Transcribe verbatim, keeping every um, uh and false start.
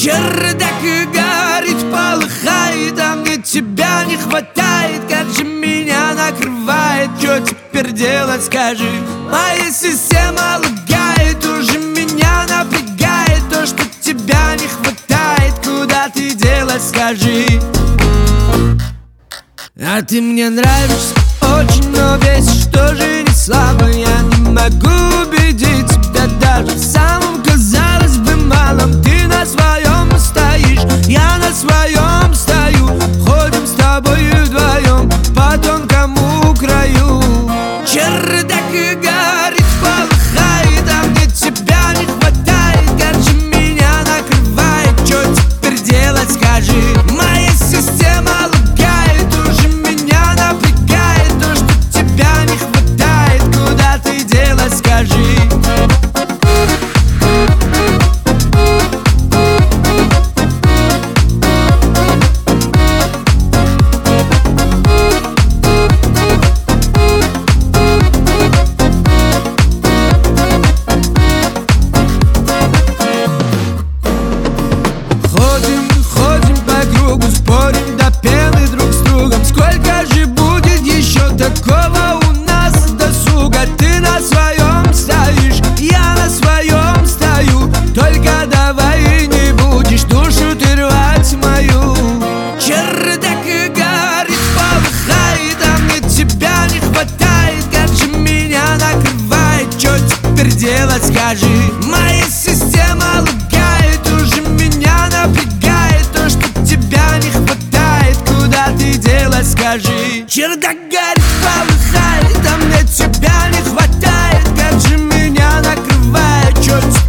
Чердак горит, полыхает, а мне тебя не хватает. Как же меня накрывает, что теперь делать, скажи? Моя система лагает, уже меня напрягает то, что тебя не хватает. Куда ты делать, скажи? А ты мне нравишься очень, но бесишь тоже не слабо. Я не могу убедить тебя даже в самом, казалось бы, малом. Ты на своем стоишь, я на своем стою. Ходим с тобой вдвоем по тонкому краю. Чердак горит, полыхает, а мне тебя не хватает. Как же меня накрывает, что теперь делать, скажи? Моя система лагает, уже меня напрягает то, что тебя не хватает. Куда ты делать, скажи? Спорим до пены друг с другом. Сколько же будет еще такого у нас досуга? Ты на своем стоишь, я на своем стою. Только давай не будешь душу ты рвать мою. Чердак горит, полыхает, а мне тебя не хватает. Как же меня накрывает, что теперь делать, скажи? Моя система лагает, уже меня напрягает то, что тебя не хватает. Куда ты делать, скажи? Чердак горит, полыхает, а мне тебя не хватает. Как же меня накрывает, что